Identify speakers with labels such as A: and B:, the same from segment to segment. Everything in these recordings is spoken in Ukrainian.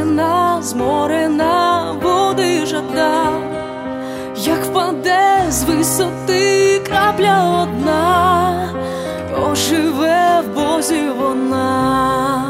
A: зморена, зморена, води жада, як впаде з висоти крапля одна, оживе в Бозі вона.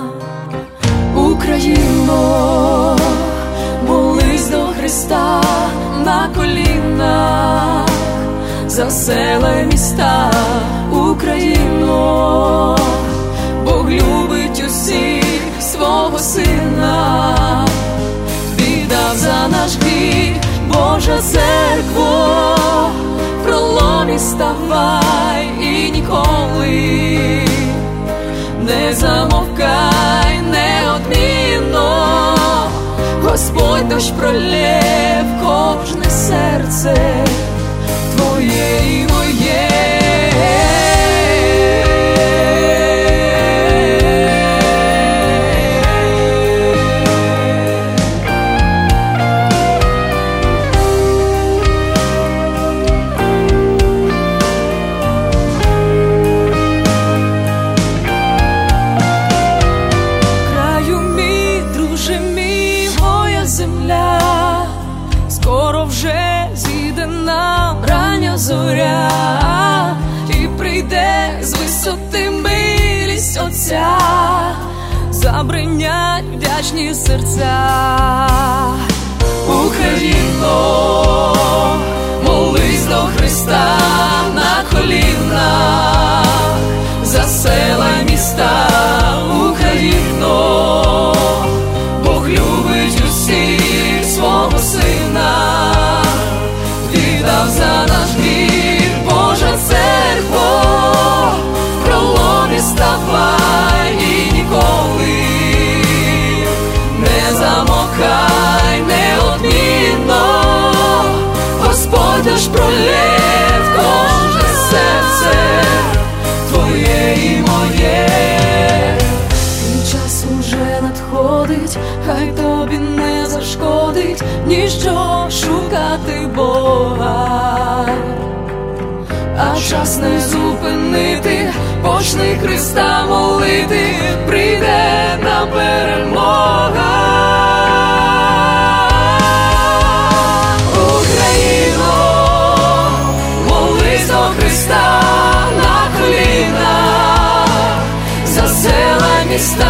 A: Україно, молись до Христа на колінах, за села й міста. Україно, Бог любить усіх свого Сина, віддав за наш гріх. Божа церкво, в проломі ставай і ніколи не замовкай неодмінно. Господь дощ пролє в кожне серце твоє і моє. Скоро вже зійде нам рання зоря, і прийде з висоти милість Отця, забринять вдячні серця. Україно, молись до Христа на колінах, за села й міста. Україно, Бог любить усіх свого Сина, віддав за наш гріх. Божа церкво, в проломі ставай і ніколи не замовкай неодмінно. Господь дощ пролє в кожне серце твоє і моє. І час уже надходить, хай тобі не зашкодить ніщо шукати Бога, а час не зупинити, почни Христа молити, прийде нам перемога. Україно, молись до Христа на колінах, за села й міста.